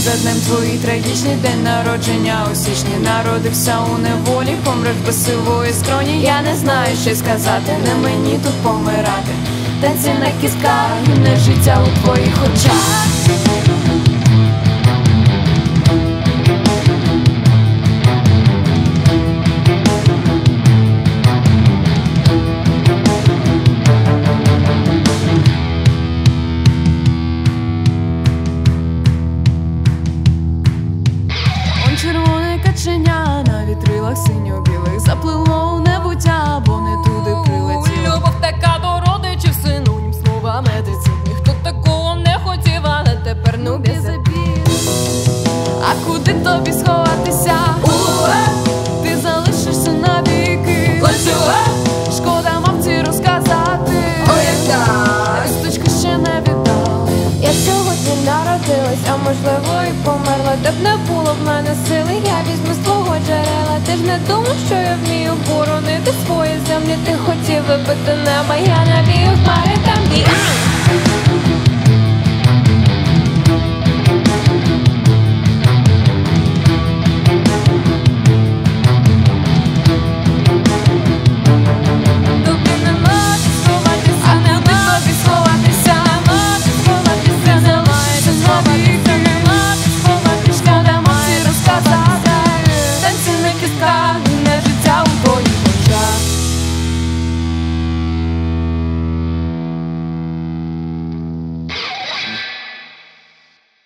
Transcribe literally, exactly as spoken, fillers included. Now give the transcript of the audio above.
за днем твої трагічний день народження у січні. Народився у неволі, помреш без сивої скроні. Я не знаю, що сказати, не мені тут помирати. Танці на кістках, не життя у твоїх очах. Червоне каченя на вітрилах синьо-білих заплило у небуття, бо не туди прилетіло. Любов така до родичів, синонім слова медицини. Хто такого не хотів, але тепер ну без обід. А куди тобі сховатися? Уе! Ти залишишся навіки. Ланцюге! Шкода мамці розказати. Ой, як так! Листочки ще не віддали. Я сьогодні народилась, а можливо і померла. Де б не було в мене сили, я візьму з твого джерела. Ти ж не думав, що я вмію боронити свої землі. Ти хотів вибити небо, я навію хмари там і